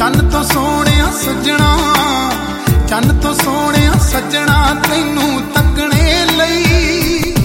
ਚੰਨ ਤੋਂ ਸੋਹਣਿਆ ਸੱਜਣਾ, ਚੰਨ ਤੋਂ ਸੋਹਣਿਆ ਸੱਜਣਾ ਤੈਨੂੰ ਤੱਕਣੇ ਲਈ